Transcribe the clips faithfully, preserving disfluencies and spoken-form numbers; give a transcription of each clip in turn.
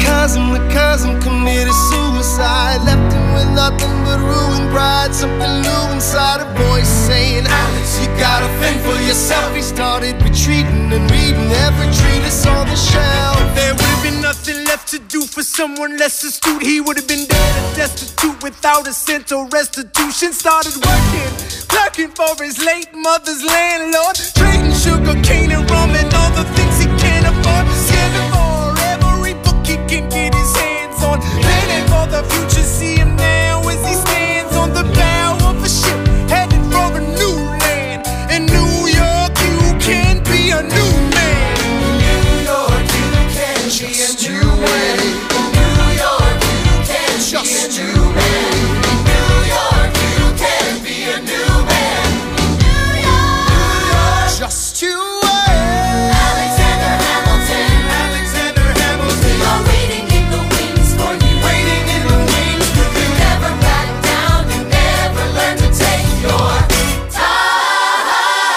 Cosm, the Cosm committed suicide. Left him with nothing but ruined pride. Something new inside, a voice saying, Alex, you got a thing for yourself. He started retreating and reading every treatise on the shelf. There would have been nothing left to do for someone less astute. He would have been dead and destitute without a cent or restitution. Started working, clerking for his late mother's landlord, trading sugar cane and rum and all the things he can't afford. Scamming for every book he can get his hands on, planning for the future. See him now as he stands on the bow of a ship headed for a new land. In New York you can be a new man. In New York you can be a new man. In New York you can be a new man. In New York you can be a new man. In New York, just you wait. Alexander Hamilton, Alexander Hamilton, we are waiting in the wings for you. Waiting in the wings for you. You never back down, you never learn to take your time.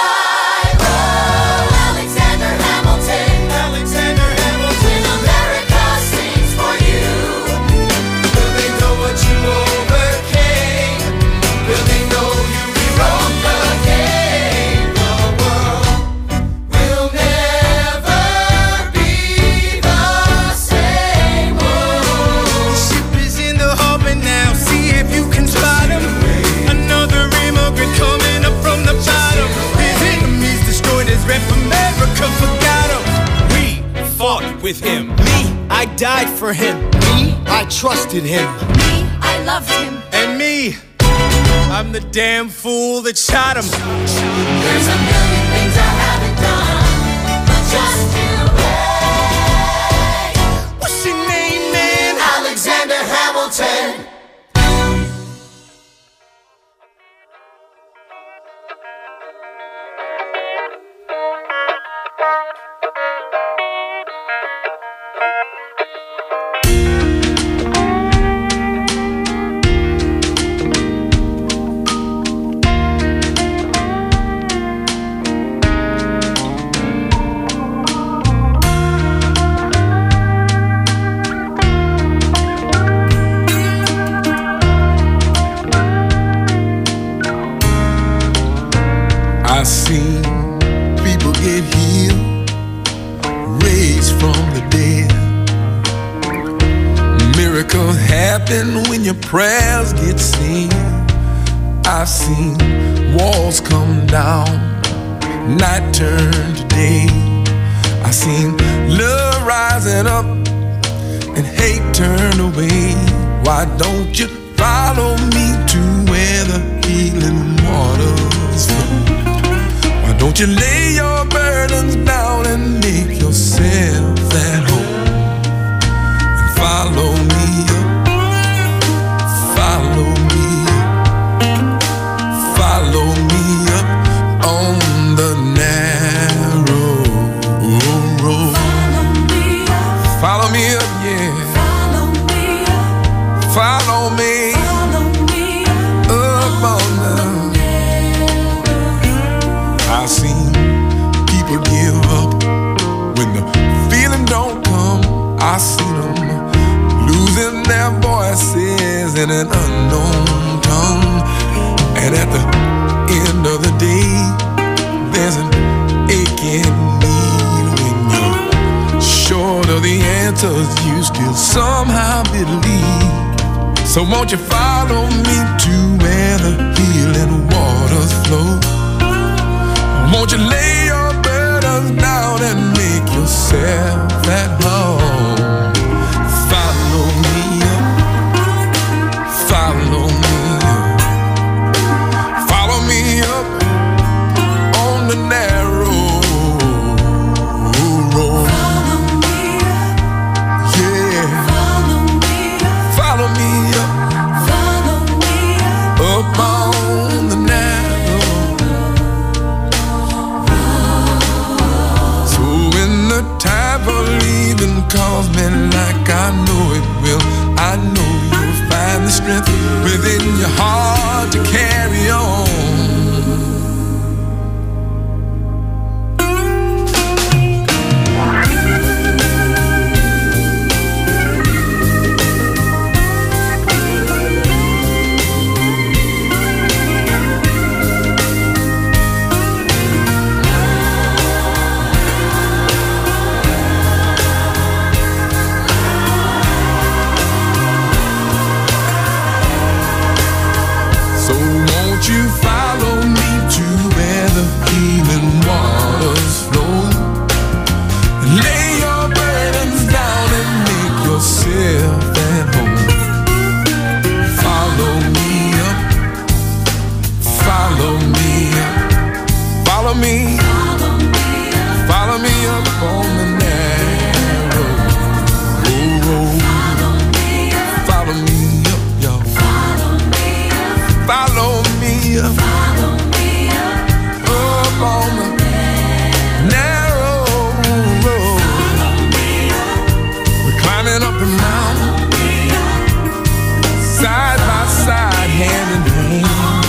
Oh, Alexander Hamilton, Alexander Hamilton, when America sings for you. Will they know what you overcame? Will they know you rewrote the game? The world will never be the same. Oh, the ship is in the harbor now. See if you can spot him. Another immigrant coming up from the bottom. His enemies destroyed his rep. America forgot him. We fought with him. Me, I died for him. Me, I trusted him. Me, I loved him. And me, I'm the damn fool that shot him. There's a million things I haven't done, but just you wait. What's your name, man? Alexander Hamilton. I've seen people get healed, raised from the dead. Miracles happen when your prayers get seen. I've seen walls come down, night turn to day. I've seen love rising up and hate turn away. Why don't you follow me to where the healing waters flow? Why don't you lay your burdens down and make yourself at home? And follow me up, follow me up, follow me up on the narrow road. Follow me up, yeah. Follow me up on the. I've seen people give up when the feeling don't come. I've seen them losing their voices in an unknown tongue. And at the end of the day, there's an aching need. When you're short of the answers, you still somehow believe. So won't you follow me to where the healing waters flow? Won't you lay your burdens down and make yourself at home? Follow me up, follow me up, follow me up on the narrow road. Yeah, follow me up, up on the narrow. So when the time for leaving calls me like I know it will, I know you'll find the strength within your heart to carry on. Follow me, follow me up on the narrow road. Follow me up, y'all. Follow me up, up on the narrow road. We're climbing up the mountain, side by side, hand in hand.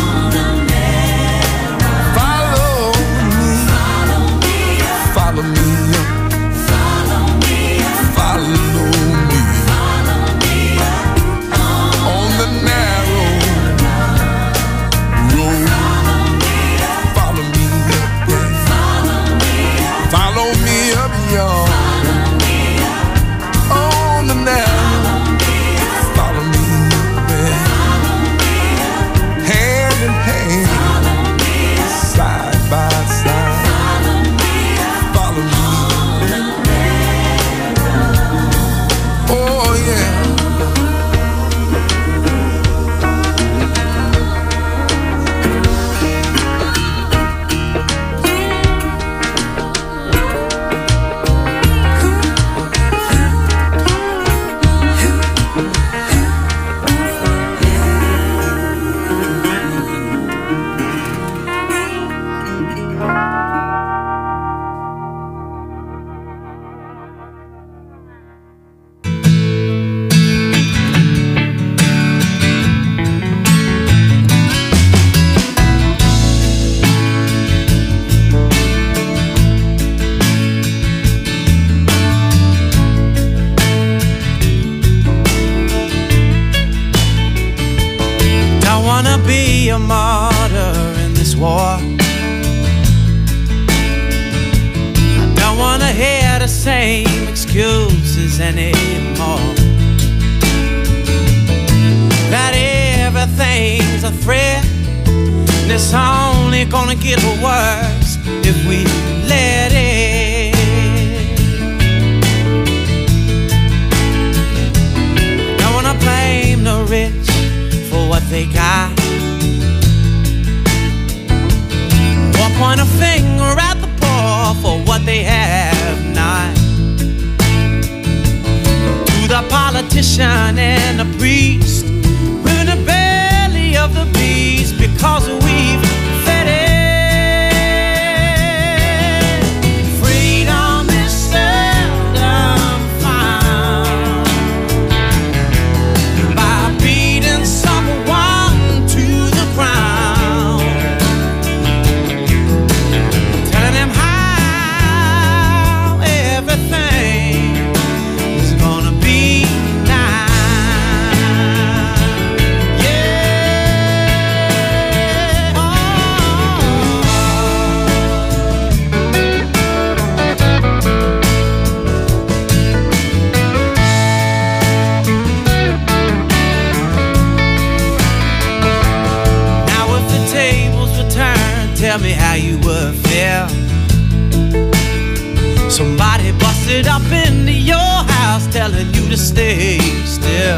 Follow me up, follow me up, follow me, on the narrow road. Follow me up, yeah. Follow me up, y'all, on the narrow. Follow me up, yeah. Hand in hand, side by side. A martyr in this war. I don't wanna hear the same excuses anymore. That everything's a threat, and it's only gonna get worse if we let it. Don't wanna blame the rich for what they got, point a finger at the poor for what they have not. To the politician and the priest, we're in the belly of the beast because we've fed it. Freedom is seldom found by beating someone to the ground. Tell me how you would feel. Somebody busted up into your house telling you to stay still,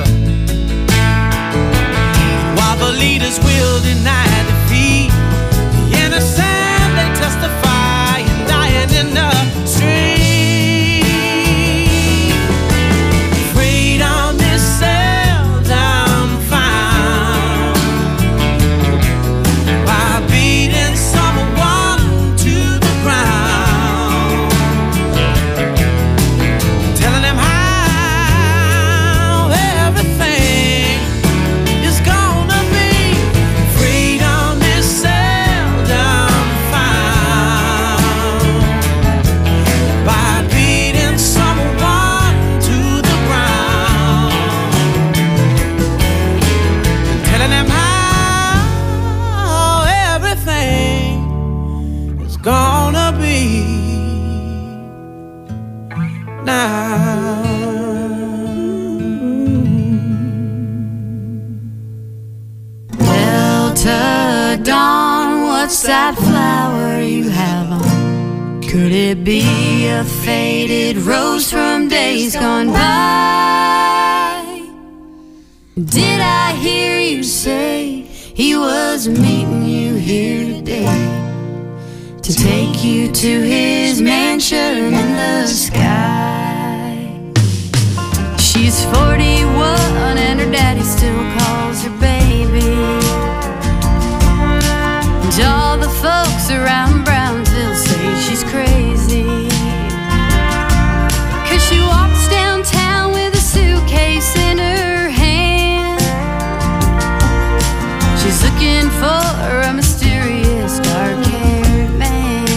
while the leaders will deny defeat. The innocent, they testify and dying in the street. Freedom is seldom found by beating someone to the ground, telling them how everything is gonna be. Freedom is seldom found by beating someone to the ground, telling them how everything is gonna be now. Delta Dawn, what's that flower you have on? Could it be a faded rose from days gone by? Did I hear you say he was meeting you here today? to take you to his mansion in the sky. She's forty-one and her daddy still calls her baby. And all the folks around Brownsville say she's crazy, 'cause she walks downtown with a suitcase in her hand. She's looking for a mysterious dark-haired man.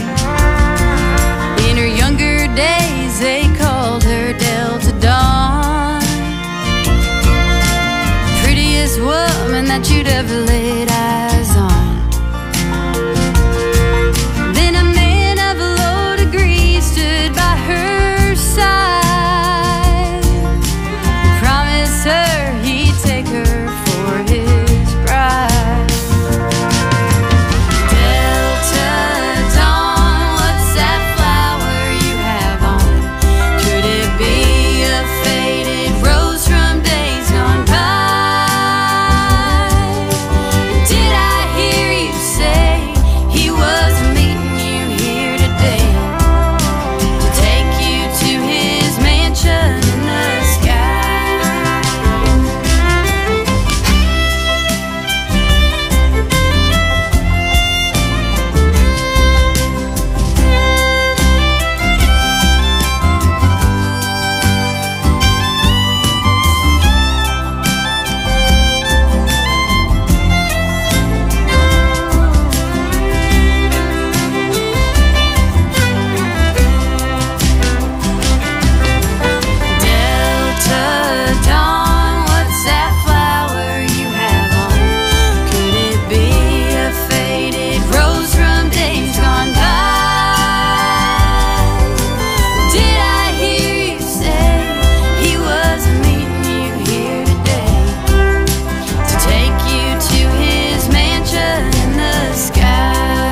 In her younger days they called her Delta Dawn, prettiest woman that you'd ever laid eyes on. Then a man of low degree stood by her side, promised her he'd take her for his bride. Delta Dawn, what's that flower you have on? Could it be a faded rose from days gone by? Did I hear you say he was meeting you here today to take you to his mansion in the sky? Delta Dawn, what's that flower you have on? Could it be a faded rose from days gone by? Did I hear you say he was meeting you here today to take you to his mansion in the sky?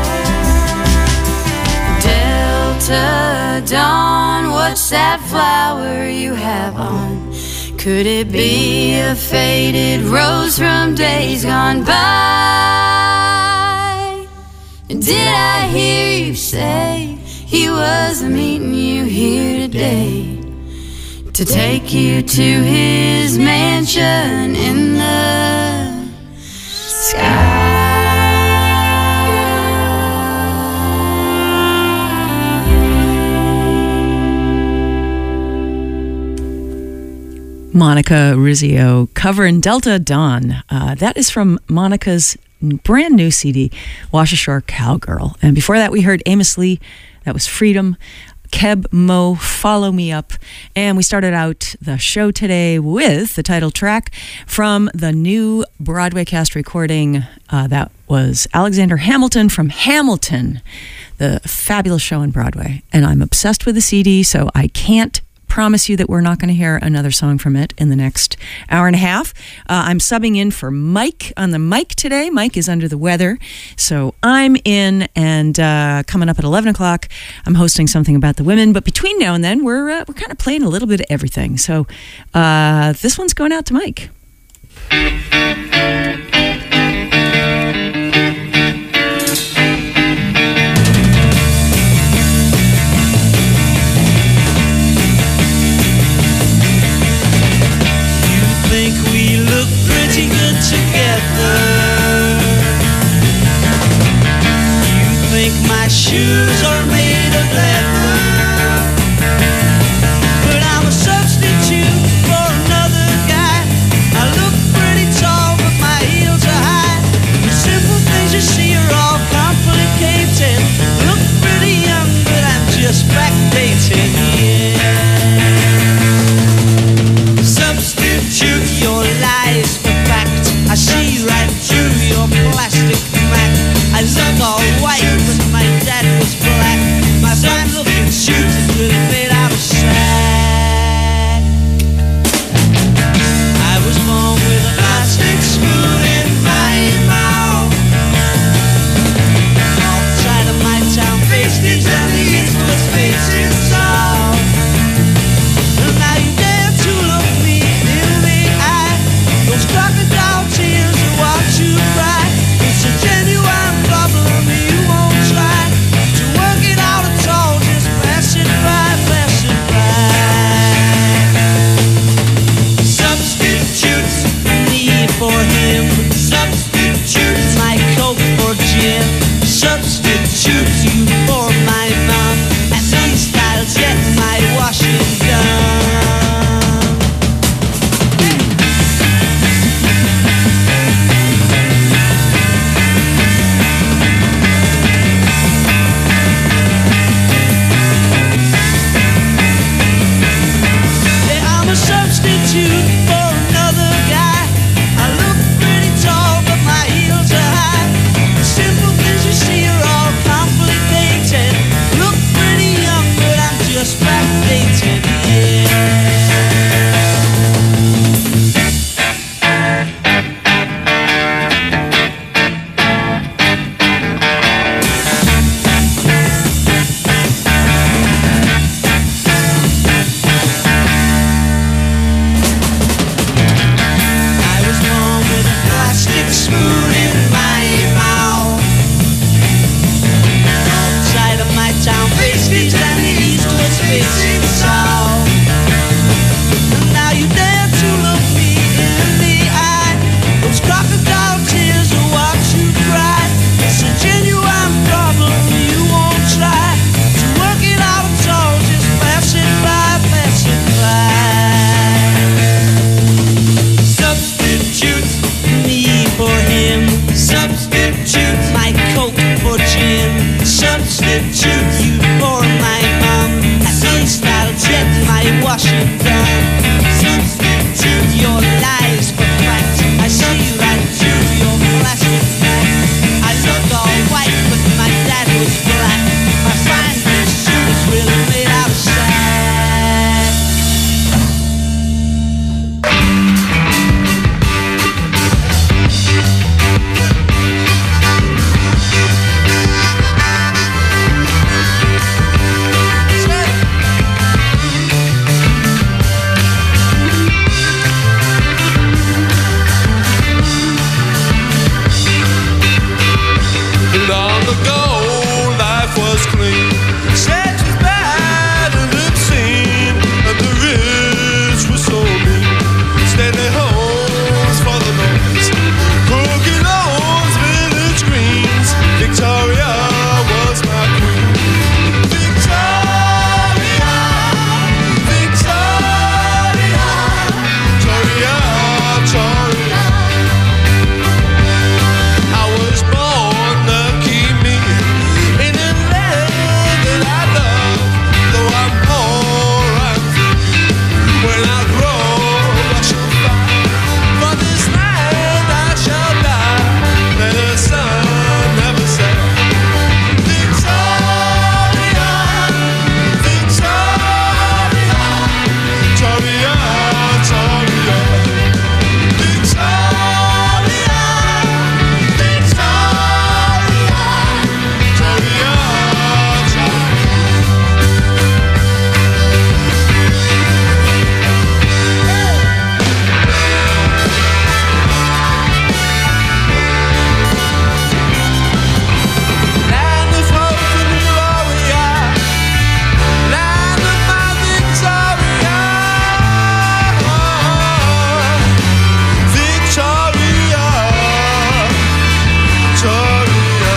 Delta Dawn, what's that flower you have on? Could it be a faded rose from days gone by? Did I hear you say he was meeting you here today to take you to his mansion in the sky? Monica Rizzio covering Delta Dawn. Uh, that is from Monica's brand new C D, Wash Ashore Cowgirl. And before that, we heard Amos Lee. That was Freedom. Keb Mo, Follow Me Up. And we started out the show today with the title track from the new Broadway cast recording. Uh, that was Alexander Hamilton from Hamilton, the fabulous show on Broadway. And I'm obsessed with the C D, so I can't promise you that we're not going to hear another song from it in the next hour and a half. Uh, I'm subbing in for Mike on the mic today. Mike is under the weather, so I'm in, and uh, coming up at eleven o'clock, I'm hosting something about the women. But between now and then, we're uh, we're kind of playing a little bit of everything. So uh, this one's going out to Mike. My shoes are made of leather, but I'm a substitute for another guy. I look pretty tall, but my heels are high. The simple things you see are all complicated. Look pretty young, but I'm just backdated. Yeah. Substitute your lies for fact. I see right through your plastic Mac. I look all white, but my dad was black. My fine looking sing-song. Now you dare to look me in the eye. Those crocodile tears will watch you cry. It's a genuine problem, you won't try to work it out at all. Just pass it by, pass it by. Substitute me for him. Substitute my coke for gin. Substitute you for my mom. At least I'll get my washing done. Substitute your lies for facts. I see right through your plastic back. I look all white, but my dad was black. My fine new suit is really made out of sack. Long ago, life was clean. Sex was bad and obscene, and the rich were so mean. Stanley homes for the noise, cookie lawns, village greens. Victoria was my queen. Victoria, Victoria, Victoria, Victoria. I was born to keep me in a land that I love. Though I'm poor, I'm free. When I grow, I shall fight. For this land I shall die. Let the sun never set. Victoria, Victoria, Victoria, Victoria. Victoria, land of hope and Gloria, land of my Victoria, Victoria, Victoria.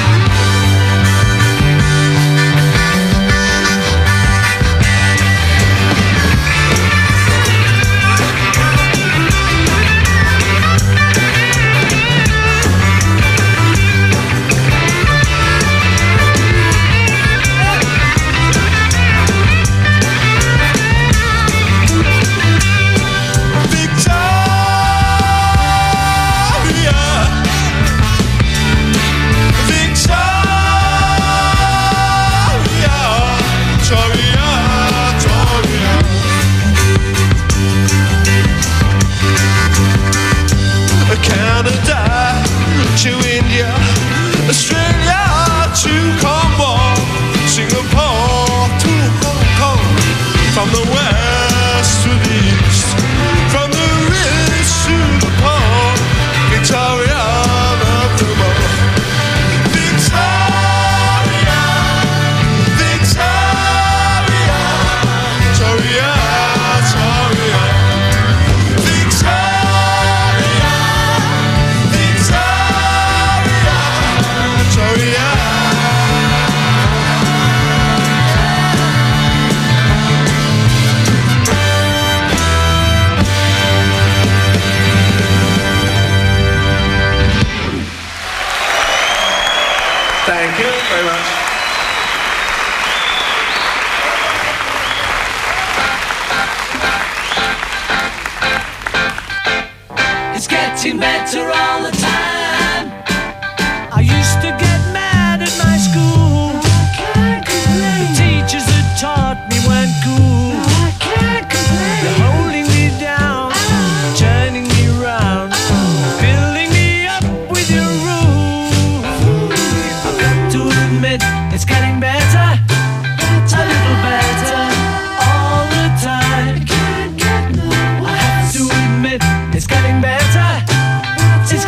Canada to India, Australia to Cornwall, Singapore to Hong Kong, from the west to the east, from the rich to the poor, Victoria loved them all. Victoria, Victoria, Victoria, Victoria. Victoria, Victoria, Thank you very much. It's getting better all the time. I used to get mad at my school. The teachers that taught me weren't cool. They're holding me down, turning me round, filling me up with your rules. I've got to admit, it's getting better, a little better all the time. I have to admit, it's getting better. It's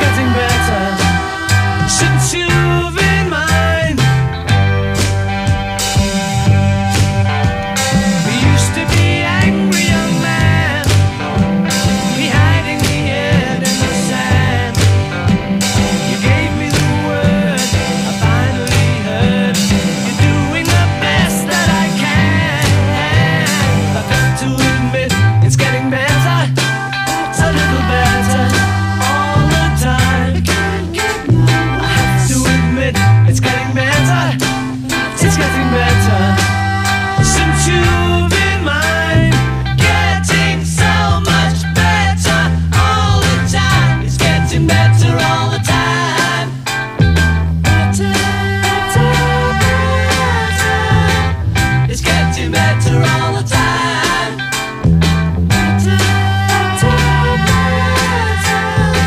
It's getting better since you've been mine. Getting so much better all the time. It's getting better all the time. Better, better, better. It's getting better all the time. Better, better, better.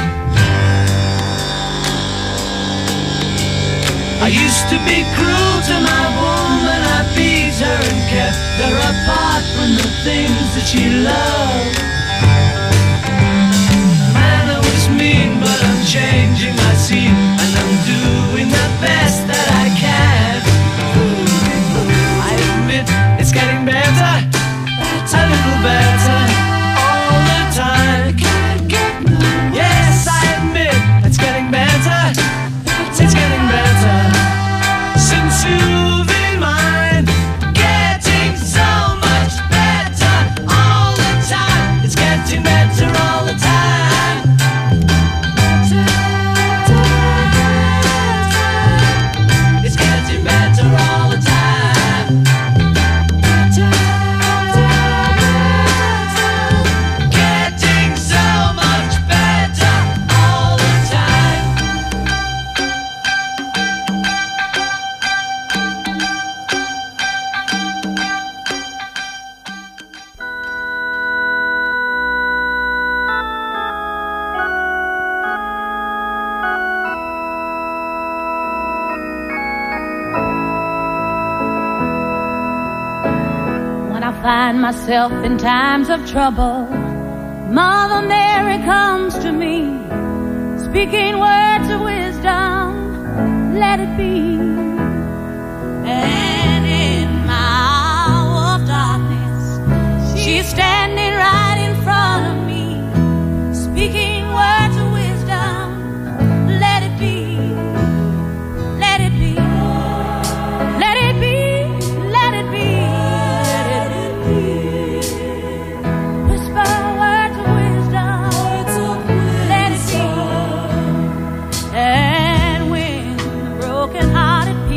I used to be cruel to my woman. I beat her and kept her apart from the things that she loved. Man, I was mean, but I'm changing my scene, and I'm doing the best that I can. I admit it's getting better, a little better all the time. Yes, I admit it's getting better. It's getting better since you've been mine. Getting so much better all the time. It's getting better all the time. It's getting better all the time. Getting so much better all the time. When I find myself in times of trouble, Mother Mary comes to me, speaking words of wisdom, let it be. And in my hour of darkness, she's standing right in front of me, speaking words of wisdom, let it be. Let it be. Let it be. Let it be. Let it be. Whisper words of wisdom. Let it be. And when the broken-hearted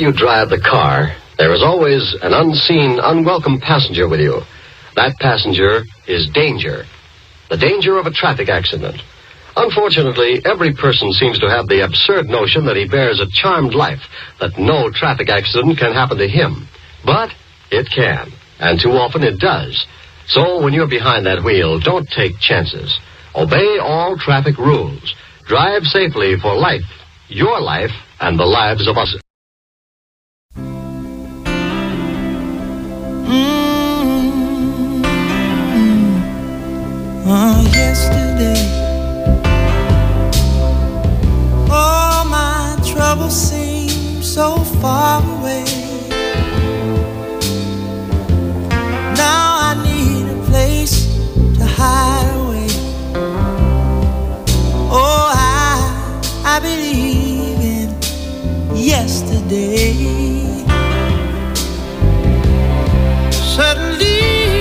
you drive the car, there is always an unseen, unwelcome passenger with you. That passenger is danger. The danger of a traffic accident. Unfortunately, every person seems to have the absurd notion that he bears a charmed life, that no traffic accident can happen to him. But it can, and too often it does. So when you're behind that wheel, don't take chances. Obey all traffic rules. Drive safely for life, your life, and the lives of us. Mm-hmm. Oh, yesterday, all my troubles seem so far away. Now I need a place to hide away. Oh, I, I believe in yesterday. Suddenly,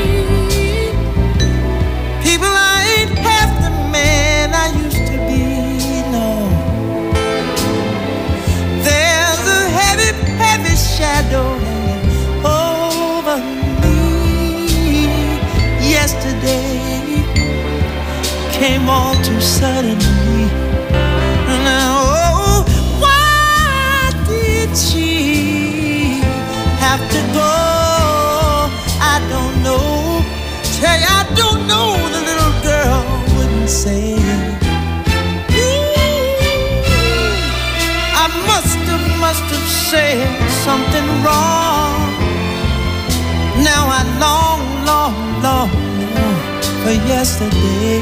people ain't half the man I used to be, no. There's a heavy, heavy shadow hanging over me. Yesterday came all too suddenly. Now, oh, why did she have to go? I don't know. Tell you, I don't know, the little girl wouldn't say. Ooh, I must have, must have said something wrong. Now I long, long, long, long for yesterday.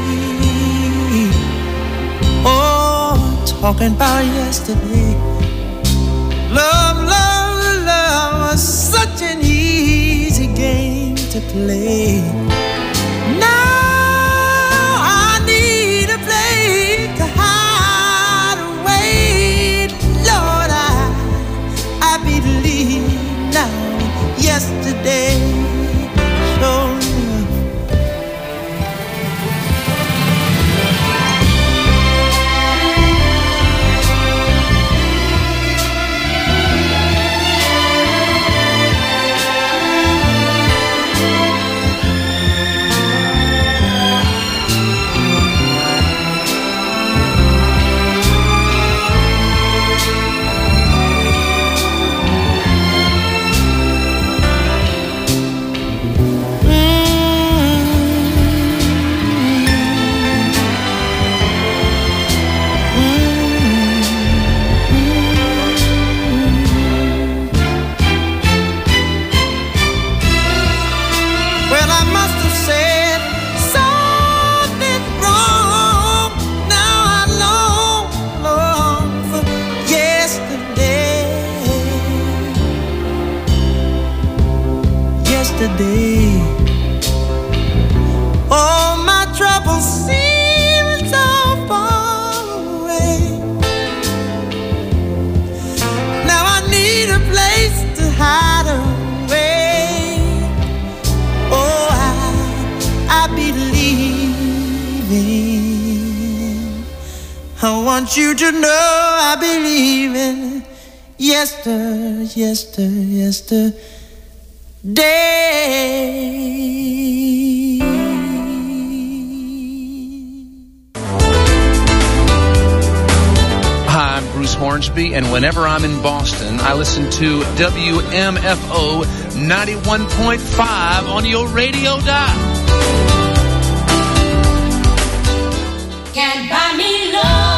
Oh, talking about yesterday. Love, love, love was such an easy game to play. Now I need a place to hide away. Lord, I, I believe now yesterday. Sure enough. Yesterday, all my troubles seem so far away. Now I need a place to hide away. Oh, I, I believe in. I want you to know I believe in yester, yester, yester. Day. Hi, I'm Bruce Hornsby, and whenever I'm in Boston, I listen to W M F O ninety-one point five on your radio dial. Can't buy me love.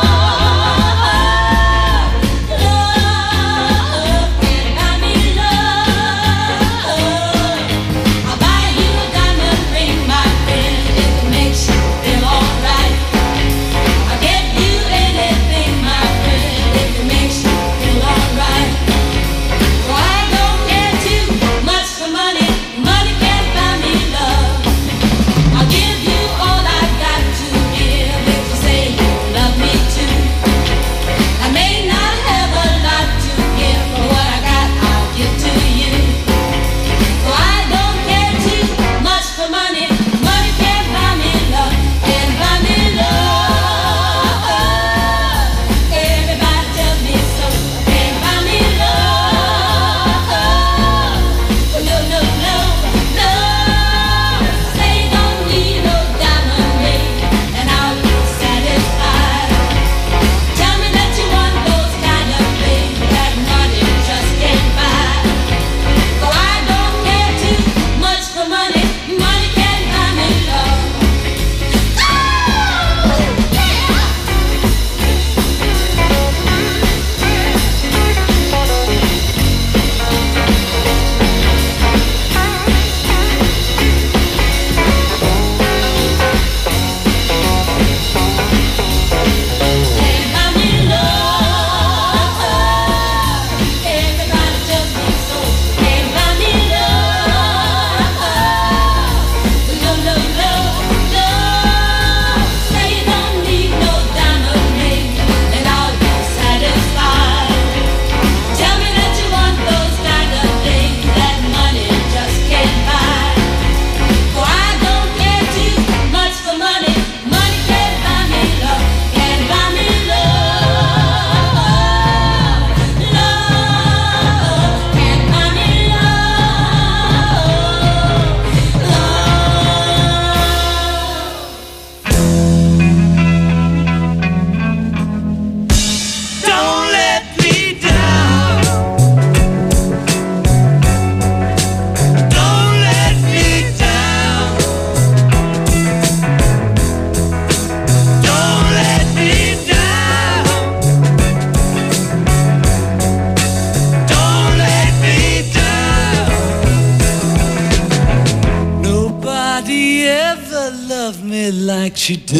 I'll give you all I got to give if you say you love nobody ever loved me like she does.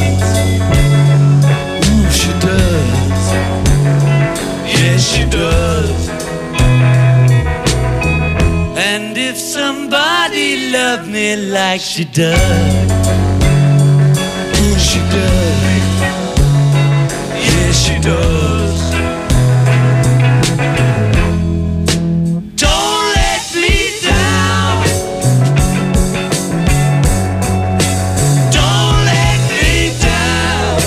Ooh, she does. Yes, she does. And if somebody loved me like she does, ooh, she does. Yes, she does. Don't let me down. Don't let me down.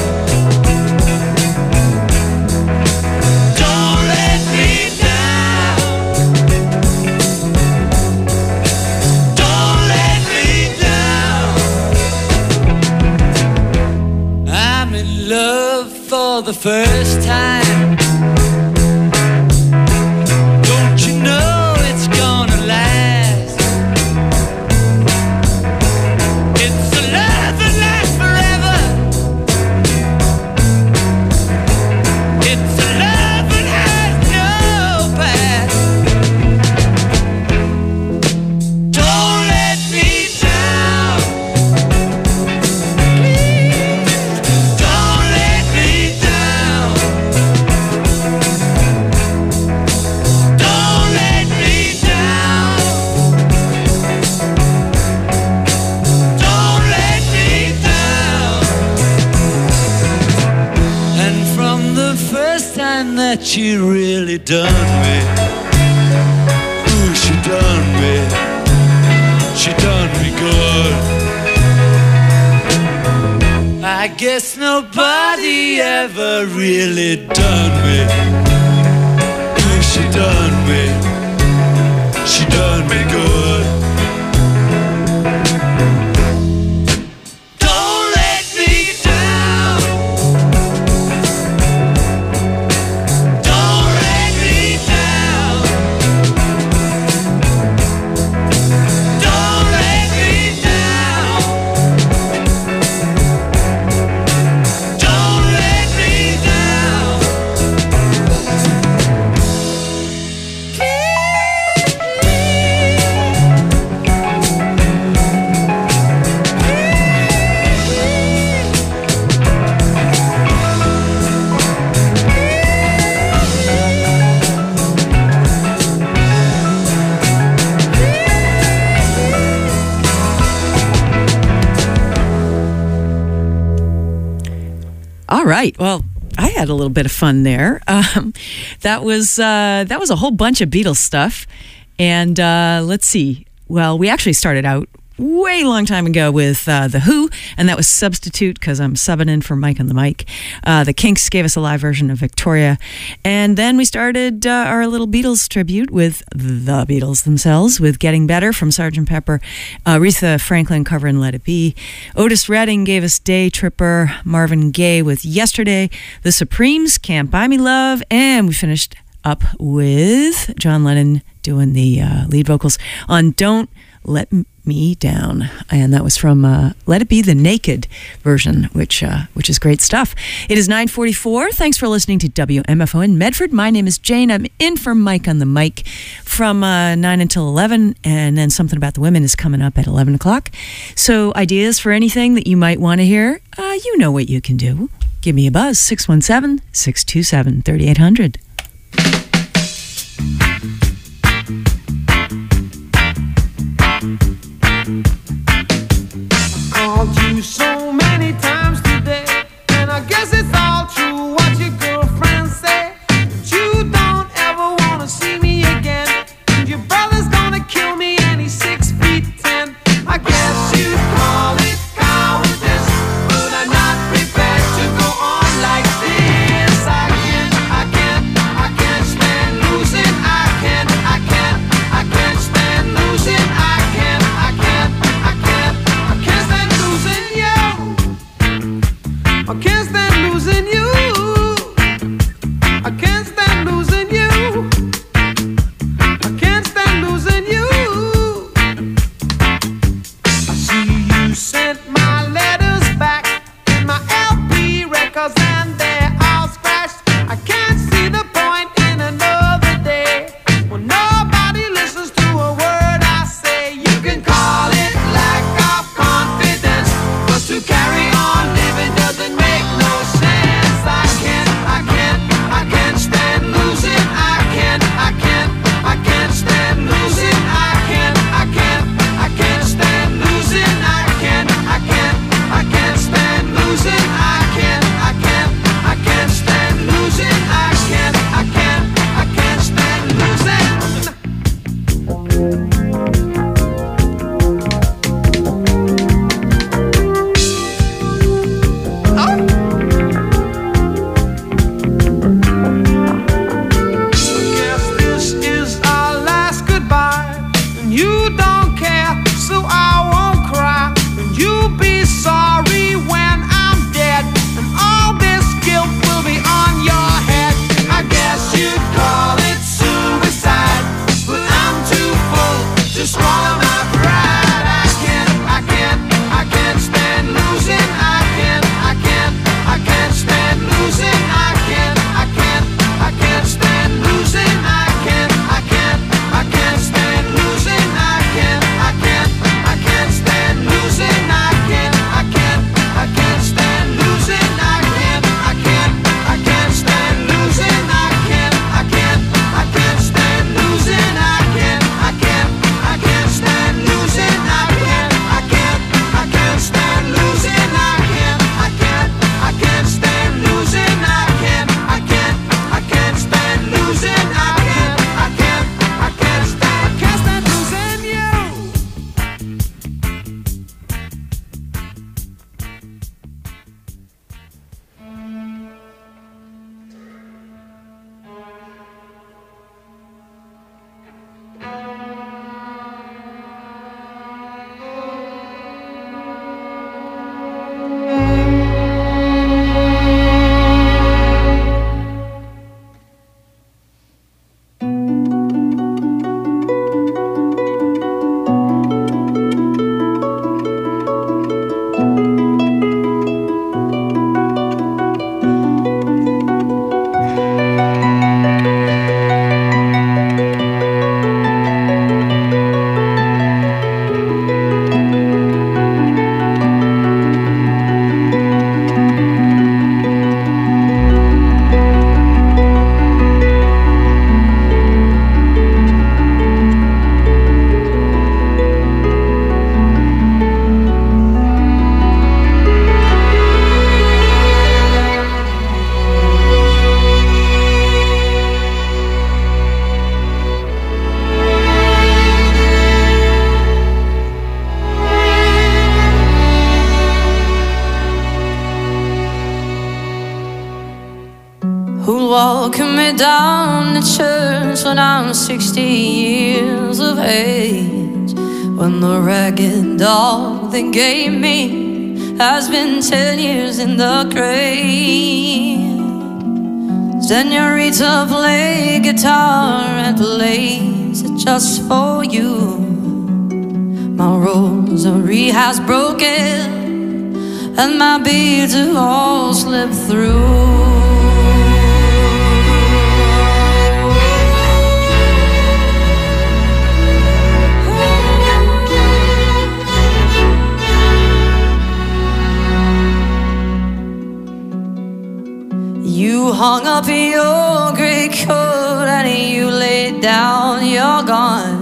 Don't let me down. Don't let me down. I'm in love for the first time. Don't you know it's gonna last? It's a love that lasts forever. It's a love that has no past. Don't let me down. Don't let me down. Don't let me down. Don't let me down. And from the first time that she really done me, ooh, she done me. She done me good. I guess nobody ever really done me. Ooh, she done me. She done me good. Don't let me down. Don't let me down. Don't let me down. Don't let me down. All right. Well, I had a little bit of fun there. Um, that was uh, that was a whole bunch of Beatles stuff. And uh, let's see. Well, we actually started out way long time ago with uh, The Who, and that was Substitute, because I'm subbing in for Mike on the mic. Uh, the Kinks gave us a live version of Victoria. And then we started uh, our little Beatles tribute with the Beatles themselves, with Getting Better from Sergeant Pepper. Uh, Aretha Franklin covering Let It Be. Otis Redding gave us Day Tripper. Marvin Gaye with Yesterday. The Supremes, Can't Buy Me Love. And we finished up with John Lennon doing the uh, lead vocals on Don't Let Me Down, and that was from uh, Let It Be, the Naked version, which uh, which is great stuff. It is nine forty-four. Thanks for listening to W M F O in Medford. My name is Jane. I'm in for Mike on the mic from uh, nine until eleven, and then Something About the Women is coming up at eleven o'clock. So ideas for anything that you might want to hear, uh, you know what you can do. Give me a buzz, six one seven, six two seven, three eight zero zero. Called you so many times today, and I guess it's all true what your girlfriends say. But you don't ever wanna see me again, and your brother's gonna kill me, and he's six feet ten. I guess you'd call it cowardice, but I'm not prepared to go on like this. I can't, I can't, I can't stand losing. I can't, I can't, I can't stand losing. I can't, I can't. care, so I won't cry. And you'll be sorry when I'm dead, and all this guilt will be on your head. I guess you'd call it suicide, but I'm too full to swallow my pride. I can't, I can't, I can't stand losing. I can't, I can't, I can't stand losing. I can't, I can't, I can't stand losing. I can't, I can't, I can't stand losing. I can't, I can't, I can't stand losing. I can't, I can't, I can't stand losing. I can't, I can't, I can't stand losing. I can't, I can't, I can't stand losing. I can't, I can't, I can't stand losing. I can't, I can't, I can't stand losing. I can't, I can't, I can't stand losing. I can't, I can't, I can't stand losing. I can't, I can't, I can't stand, I can't stand losing you. Who'll welcome me down to church when I'm sixty years of age? When the ragged dog they gave me has been ten years in the grave. Senorita play guitar and plays it just for you. My rosary has broken and my beads have all slipped through. You hung up your gray coat and you laid down, you're gone.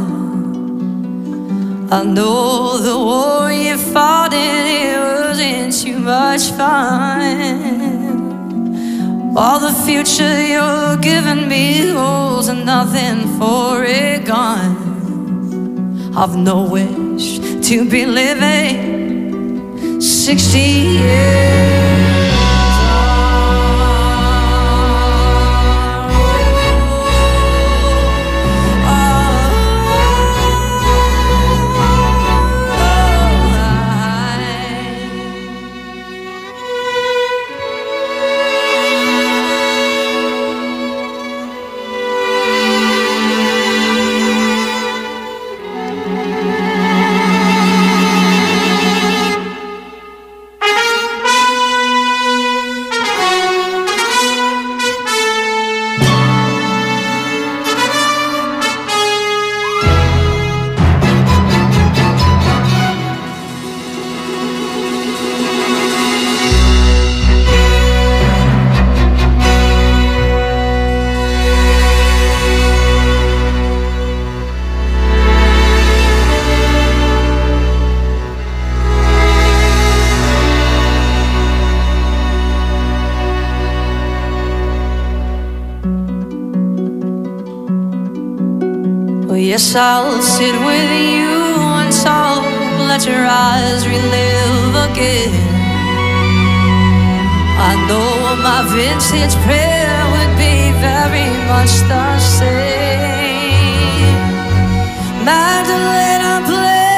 I know the war you fought in, it wasn't too much fun. All the future you're giving me holds nothing for it gone. I've no wish to be living sixty years. Yes, I'll sit with you and talk, let your eyes relive again. I know my vintage prayer would be very much the same. Magdalena, play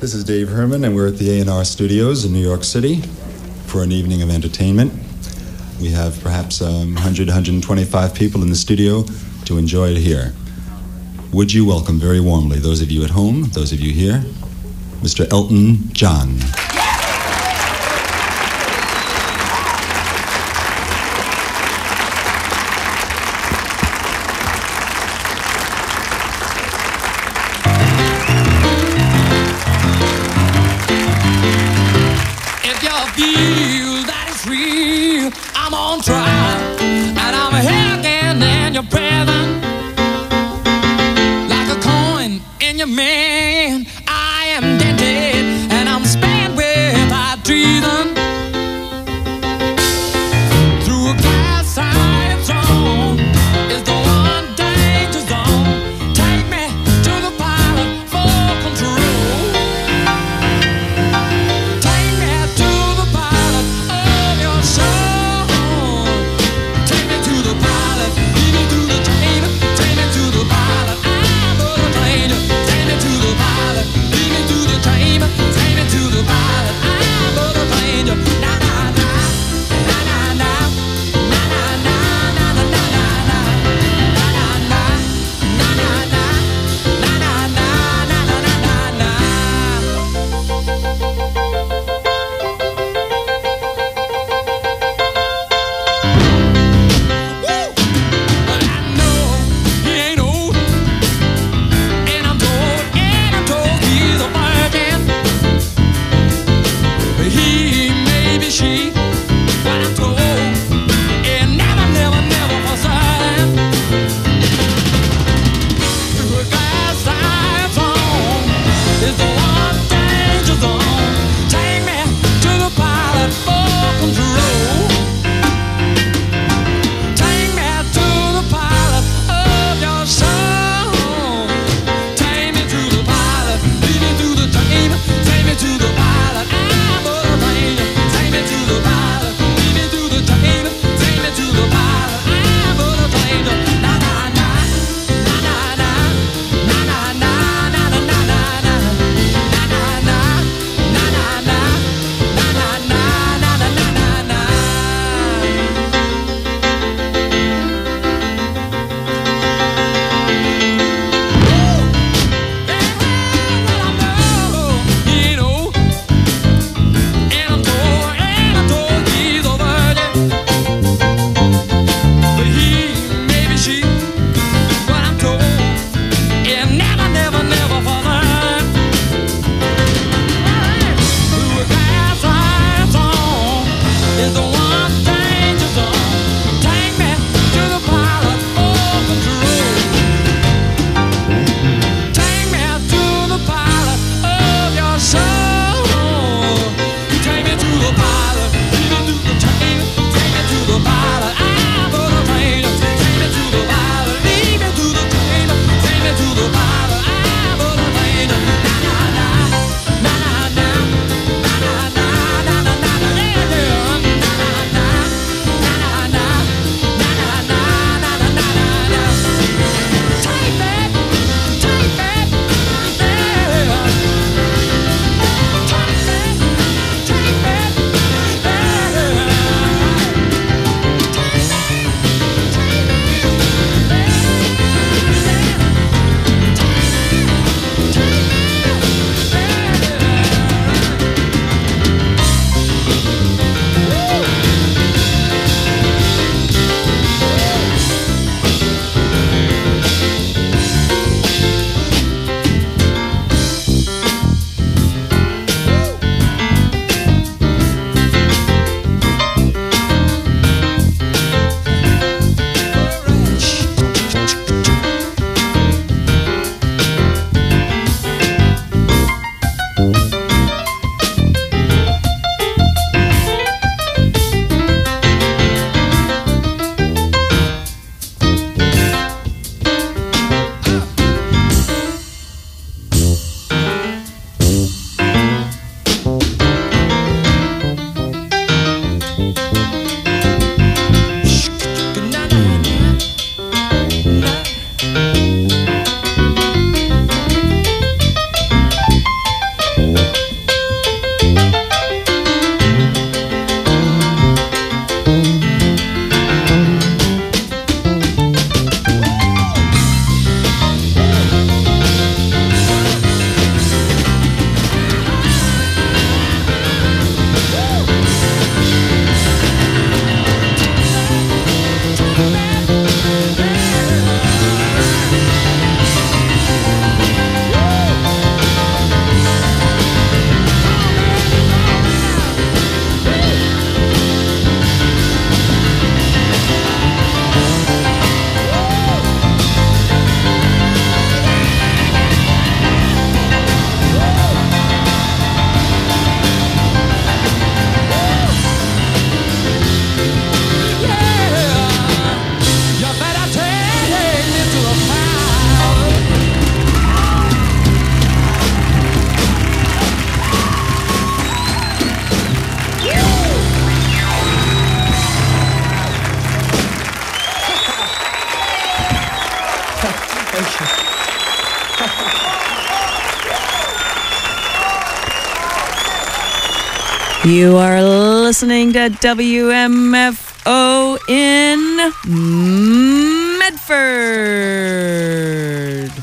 This is Dave Herman, and we're at the A and R Studios in New York City for an evening of entertainment. We have perhaps um, one hundred, one hundred twenty-five people in the studio to enjoy it here. Would you welcome very warmly those of you at home, those of you here, Mister Elton John. Feel that it's real. I'm on trial, and I'm hanging in your presence like a coin in your man. I am dented, and I'm spanned without treason through a glass eye zone. Is the one danger zone. Take me to the pilot for control. Take me to the pilot of your show. Take me to the pilot, lead me to the train. Take me to the pilot, I'm a stranger. Take me to the pilot. You are listening to W M F O in Medford.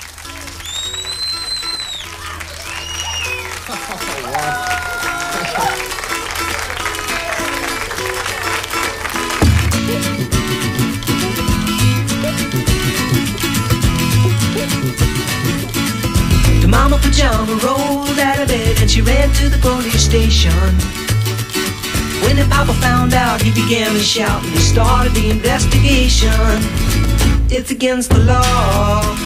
The mama pajama rolled out of bed and she ran to the police station. When the papa found out, he began to shout and he started the investigation. It's against the law